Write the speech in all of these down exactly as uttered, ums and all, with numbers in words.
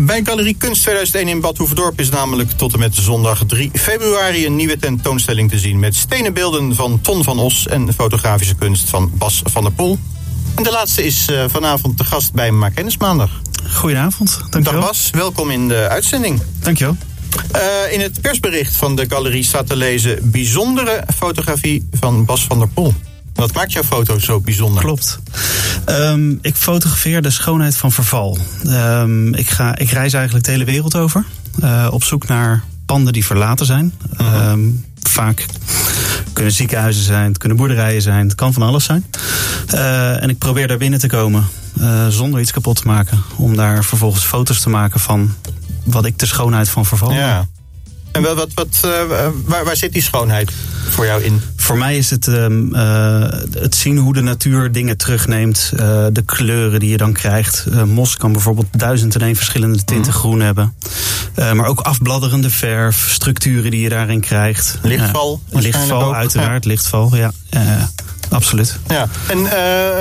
Bij Galerie Kunst tweeduizend één in Bad Hoeverdorp is namelijk tot en met zondag drie februari een nieuwe tentoonstelling te zien met stenen beelden van Ton van Os en fotografische kunst van Bas van der Poel. En de laatste is uh, vanavond te gast bij Maak Kennis maandag. Goedenavond, dankjewel. Dag Bas, welkom in de uitzending. Dankjewel. Uh, in het persbericht van de galerie staat te lezen bijzondere fotografie van Bas van der Poel. Wat maakt jouw foto zo bijzonder? Klopt. Um, ik fotografeer de schoonheid van verval. Um, ik, ga, ik reis eigenlijk de hele wereld over. Uh, op zoek naar panden die verlaten zijn. Uh-huh. Um, vaak kunnen ziekenhuizen zijn, het kunnen boerderijen zijn. Het kan van alles zijn. Uh, en ik probeer daar binnen te komen uh, zonder iets kapot te maken. Om daar vervolgens foto's te maken van wat ik de schoonheid van verval. Ja. En wat, wat, wat, uh, waar, waar zit die schoonheid voor jou in? Voor mij is het um, uh, het zien hoe de natuur dingen terugneemt. Uh, de kleuren die je dan krijgt. Uh, mos kan bijvoorbeeld duizend en één verschillende tinten mm. groen hebben. Uh, maar ook afbladderende verf, structuren die je daarin krijgt. Lichtval? Uh, lichtval, ook. Uiteraard. Ja. Lichtval, ja. Uh, absoluut. Ja. En uh,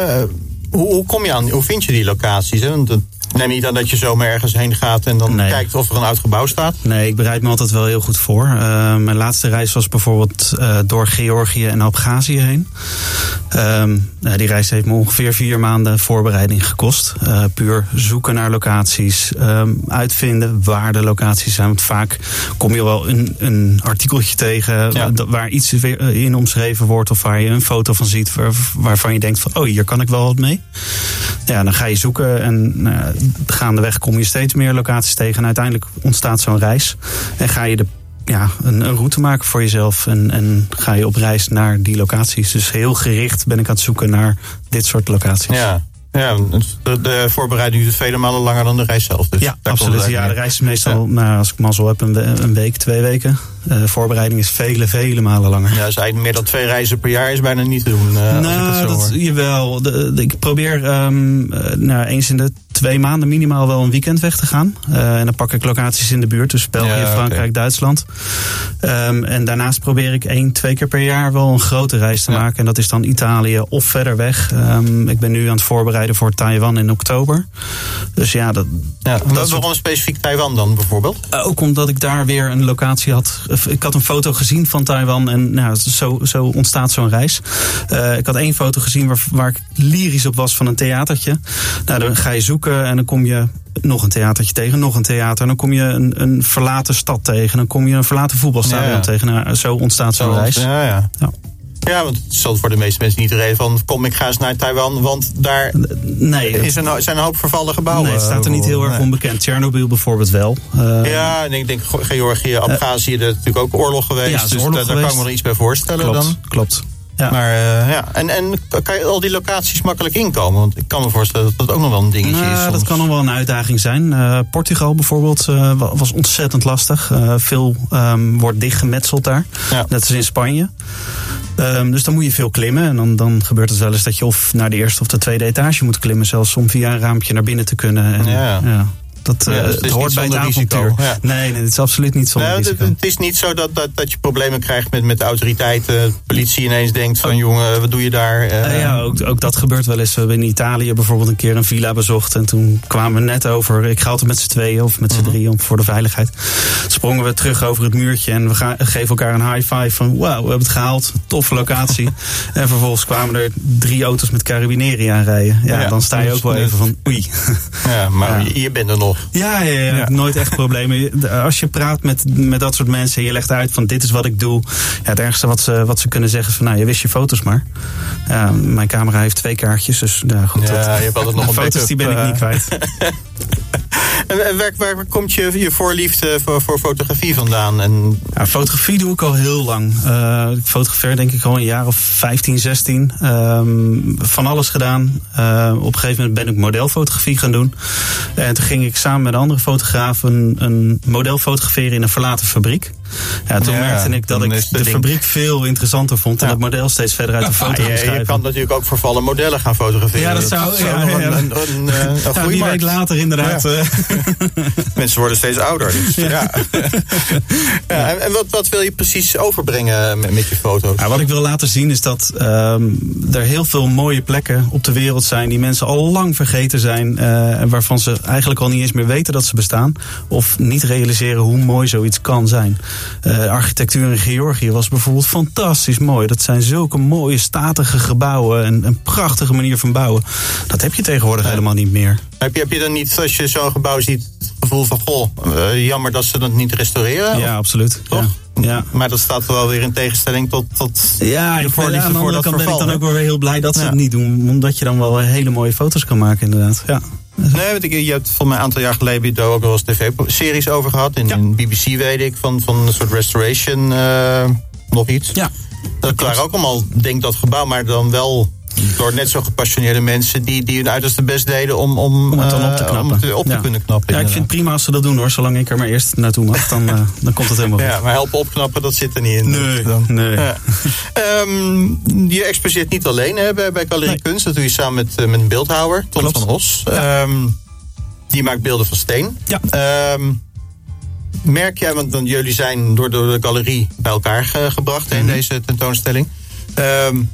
hoe, hoe kom je aan, hoe vind je die locaties? Hè? Want neem niet aan dat je zomaar ergens heen gaat en dan nee. kijkt of er een oud gebouw staat? Nee, ik bereid me altijd wel heel goed voor. Uh, mijn laatste reis was bijvoorbeeld uh, door Georgië en Abhazie heen. Um, uh, die reis heeft me ongeveer vier maanden voorbereiding gekost. Uh, puur zoeken naar locaties, um, uitvinden waar de locaties zijn. Want vaak kom je wel een, een artikeltje tegen ja. waar iets in omschreven wordt of waar je een foto van ziet waar, waarvan je denkt van oh, hier kan ik wel wat mee. Ja, dan ga je zoeken en uh, gaandeweg kom je steeds meer locaties tegen. En uiteindelijk ontstaat zo'n reis. En ga je de, ja, een, een route maken voor jezelf. En, en ga je op reis naar die locaties. Dus heel gericht ben ik aan het zoeken naar dit soort locaties. Ja. Ja, de, de voorbereiding duurt vele malen langer dan de reis zelf. Dus ja, absoluut. Ja, de reis is meestal, ja. nou, als ik mazzel heb, een, een week, twee weken. De voorbereiding is vele, vele malen langer. Ja, dus eigenlijk meer dan twee reizen per jaar is bijna niet te doen. Uh, nou, als ik het zo dat, jawel. De, de, ik probeer um, nou, eens in de twee maanden minimaal wel een weekend weg te gaan. Uh, en dan pak ik locaties in de buurt. Dus België, ja, Frankrijk, okay. Duitsland. Um, en daarnaast probeer ik één, twee keer per jaar wel een grote reis te ja. maken. En dat is dan Italië of verder weg. Um, ik ben nu aan het voorbereiden voor Taiwan in oktober. Dus ja, dat... Ja, dat waarom specifiek Taiwan dan bijvoorbeeld? Uh, ook omdat ik daar weer een locatie had. Ik had een foto gezien van Taiwan en nou, zo, zo ontstaat zo'n reis. Uh, ik had één foto gezien waar, waar ik lyrisch op was van een theatertje. Nou, dan ga je zoeken en dan kom je nog een theatertje tegen, nog een theater. En dan kom je een, een verlaten stad tegen. Dan kom je een verlaten voetbalstadion ja, ja. tegen. Nou, zo ontstaat zo'n zo, reis. Ja, ja. ja. Ja, want het zal voor de meeste mensen niet de reden van kom ik ga eens naar Taiwan, want daar nee, is een, zijn een hoop vervallen gebouwen. Nee, het staat er niet heel erg nee. onbekend. Tsjernobyl bijvoorbeeld wel. Uh, ja, en ik denk Georgië, Abhazie, uh, er is natuurlijk ook oorlog geweest. Ja, dus oorlog da, daar kan ik me er iets bij voorstellen. Klopt, dan. klopt. Ja. Maar uh, ja, en, en kan je al die locaties makkelijk inkomen? Want ik kan me voorstellen dat dat ook nog wel een dingetje nou, is. Soms. Dat kan nog wel een uitdaging zijn. Uh, Portugal bijvoorbeeld uh, was ontzettend lastig. Uh, veel um, wordt dichtgemetseld daar. Ja. Net als in Spanje. Um, dus dan moet je veel klimmen. En dan, dan gebeurt het wel eens dat je of naar de eerste of de tweede etage moet klimmen. Zelfs om via een raampje naar binnen te kunnen. En, ja. ja. Dat, uh, ja, dus het, het hoort bij het avontuur. Ja. Nee, nee, het is absoluut niet zonder nou, risico. Het, het is niet zo dat, dat, dat je problemen krijgt met, met de autoriteiten. De politie ineens denkt van jongen, wat doe je daar? Uh, uh, ja, ook, ook dat gebeurt wel eens. We hebben in Italië bijvoorbeeld een keer een villa bezocht. En toen kwamen we net over, ik ga altijd met z'n tweeën of met z'n uh-huh. drieën voor de veiligheid. Sprongen we terug over het muurtje en we gaan, geven elkaar een high five van wauw, we hebben het gehaald. Toffe locatie. En vervolgens kwamen er drie auto's met carabinieri aanrijden. Ja, ja, dan sta je ook wel even van oei. Ja, maar ja. je bent er nog. Ja, ja, ja. Ja. Nooit echt problemen. Als je praat met, met dat soort mensen en je legt uit van dit is wat ik doe. Ja, het ergste wat ze, wat ze kunnen zeggen is van nou, je wist je foto's maar. Ja, mijn camera heeft twee kaartjes, dus ja, goed. Ja, dat, je hebt altijd nog een foto's die ben ik niet kwijt. En waar, waar komt je, je voorliefde voor, voor fotografie vandaan? En... Ja, fotografie doe ik al heel lang. Uh, ik fotografeer denk ik al een jaar of vijftien, zestien. Um, van alles gedaan. Uh, op een gegeven moment ben ik modelfotografie gaan doen. En toen ging ik samen met een andere fotograaf een, een model fotograferen in een verlaten fabriek. Ja, toen Ja, merkte ik dat dan ik is de de link- fabriek veel interessanter vond... en Ja. het model steeds verder uit de foto Ah, ging je, je schrijven. kan natuurlijk ook vervallen modellen gaan fotograferen. Ja, dat zou- is ja, nog ja, ja. een, een, een, een, een Ja, goede die markt. week later inderdaad. Ja. eh, Mensen worden steeds ouder. Dus, ja. Ja. Ja, en en wat, wat wil je precies overbrengen met, met je foto's? Ja, wat ik wil laten zien is dat um, er heel veel mooie plekken op de wereld zijn... die mensen al lang vergeten zijn... Uh, en waarvan ze eigenlijk al niet eens meer weten dat ze bestaan... of niet realiseren hoe mooi zoiets kan zijn. Uh, architectuur in Georgië was bijvoorbeeld fantastisch mooi. Dat zijn zulke mooie, statige gebouwen... en een prachtige manier van bouwen. Dat heb je tegenwoordig Ja. helemaal niet meer. Heb je, heb je dan niet, als je zo'n gebouw ziet... het gevoel van, goh, uh, jammer dat ze dat niet restaureren? Ja, Of, absoluut. toch? Ja. Ja. Maar dat staat wel weer in tegenstelling tot, tot Ja, de ik, voorliefde aan de voor andere dat kant ben ik verval. dan hè? ook wel weer heel blij dat ze Ja. het niet doen. Omdat je dan wel hele mooie foto's kan maken inderdaad. Ja. Nee, want ik, je hebt volgens mij een aantal jaar geleden daar ook wel eens tv-series over gehad. In, Ja. in B B C weet ik, van, van een soort restoration, uh, nog iets. Ja. Dat waren ook allemaal, denk dat gebouw, maar dan wel door net zo gepassioneerde mensen die, die hun uiterste best deden om, om, Om het dan op te uh, knappen. om het op te Ja. kunnen knappen. Ja, ik vind het prima als ze dat doen hoor. Zolang ik er maar eerst naartoe mag, dan, uh, dan komt het helemaal goed. Ja, maar helpen opknappen, dat zit er niet in. Nee, Dan. nee. Ja. Um, je exposeert niet alleen hè, bij, bij Galerie Nee. Kunst. Dat doe je samen met, uh, met een beeldhouwer, Ton Klopt. van Os. Ja. Um, die maakt beelden van steen. Ja. Um, merk jij, want dan, jullie zijn door, door de galerie bij elkaar ge, gebracht in Mm-hmm. deze tentoonstelling. Um,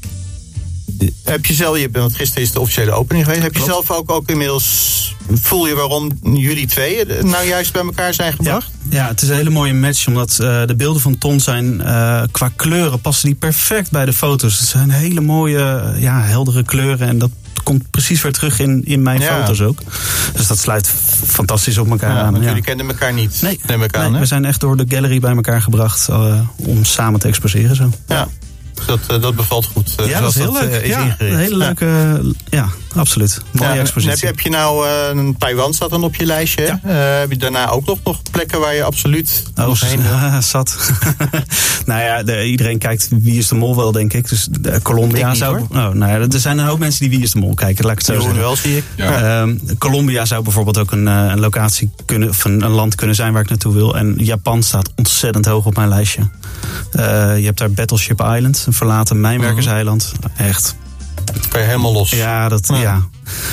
heb je zelf, je, want gisteren is de officiële opening geweest. Heb je Klopt. zelf ook, ook inmiddels, voel je waarom jullie twee nou juist bij elkaar zijn gebracht? Ja, ja, het is een hele mooie match, omdat uh, de beelden van Ton zijn uh, qua kleuren passen die perfect bij de foto's. Het zijn hele mooie, ja, heldere kleuren en dat komt precies weer terug in, in mijn Ja. foto's ook. Dus dat sluit fantastisch op elkaar Ja, aan. want Ja. jullie kenden elkaar niet. Nee, neem ik aan, nee hè? we zijn echt door de gallery bij elkaar gebracht uh, om samen te exposeren zo. Ja, dat, uh, dat bevalt goed. Uh, Ja, dat is heel leuk. Uh, is ja, ingericht. een hele leuke, uh, ja, absoluut. Mooie Ja, expositie. Heb je, heb je nou, uh, een Taiwan staat dan op je lijstje. Ja. Uh, heb je daarna ook nog, nog plekken waar je absoluut Oh, nog heen wil? ja, zat. nou ja, de, iedereen kijkt Wie is de Mol wel, denk ik. Dus de, Colombia Ik niet, zou... hoor. Oh, nou ja, er zijn een hoop mensen die Wie is de Mol kijken, laat ik het zo Jeroen zeggen. wel, zie ik. Ja. Um, Colombia zou bijvoorbeeld ook een, uh, een locatie kunnen, of een, een land kunnen zijn waar ik naartoe wil. En Japan staat ontzettend hoog op mijn lijstje. Uh, je hebt daar Battleship Island, een verlaten mijnwerkerseiland. Echt. Kan je helemaal los. Ja, dat, Ja. ja.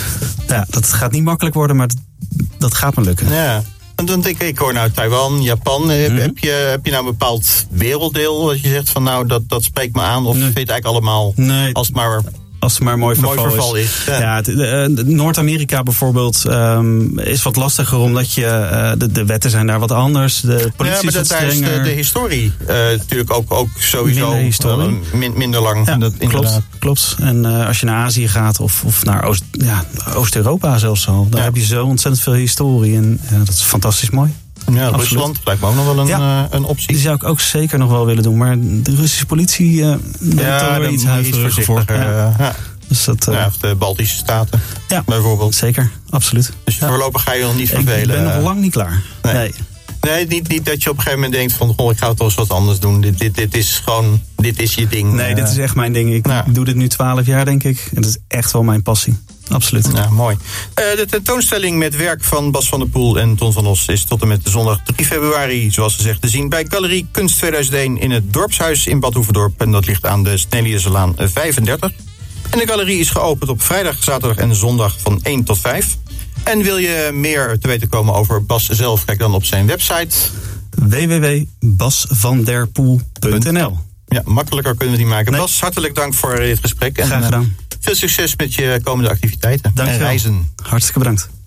Ja, dat gaat niet makkelijk worden, maar dat, dat gaat me lukken. Ja. En dan denk ik, ik hoor nou Taiwan, Japan. Heb, Mhm. heb, je, heb je nou een bepaald werelddeel dat je zegt van nou, dat, dat spreekt me aan? Of Nee. vind je het eigenlijk allemaal, Nee, als het maar als het maar een mooi mooi verval, verval is. is? Ja. Ja, het- de- de- Noord-Amerika bijvoorbeeld um, is wat lastiger omdat je uh, de, de wetten zijn daar wat anders. De politie Ja, maar is dat, wat daar is strenger. de, de historie uh, natuurlijk ook, ook sowieso Minder historie. uh, min, minder lang. Ja, dat, klopt, inderdaad. klopt. En uh, als je naar Azië gaat of, of naar Oost, ja, Oost-Europa zelfs al, daar Ja. heb je zo ontzettend veel historie en ja, dat is fantastisch mooi. Ja, Absoluut. Rusland lijkt me ook nog wel een, Ja. uh, een optie. Die zou ik ook zeker nog wel willen doen, maar de Russische politie uh, ben ik toch daar weer moet iets je huiveriger voor. voorzichtiger, Ja. uh, ja. Dus dat, uh, Ja, of de Baltische Staten, ja, bijvoorbeeld. zeker, absoluut. Dus Ja. voorlopig ga je nog niet Ik vervelen. ben nog lang niet klaar. Nee. Nee. Nee, niet, niet dat je op een gegeven moment denkt van, goh, ik ga toch eens wat anders doen. Dit, dit, dit is gewoon, dit is je ding. Nee, Uh, dit is echt mijn ding. Ik Ja. doe dit nu twaalf jaar, denk ik. En dat is echt wel mijn passie. Absoluut. Ja, mooi. Uh, de tentoonstelling met werk van Bas van der Poel en Ton van Os is tot en met zondag drie februari, zoals gezegd, te zien bij Galerie Kunst tweeduizend één in het Dorpshuis in Bad Hoeverdorp. En dat ligt aan de Snelliuslaan vijfendertig. En de galerie is geopend op vrijdag, zaterdag en zondag van één tot vijf. En wil je meer te weten komen over Bas zelf, kijk dan op zijn website. w w w punt bas van der poel punt n l. Ja, makkelijker kunnen we die maken. Nee. Bas, hartelijk dank voor dit gesprek. En Graag gedaan. veel succes met je komende activiteiten Dank je en wel. reizen. Hartstikke bedankt.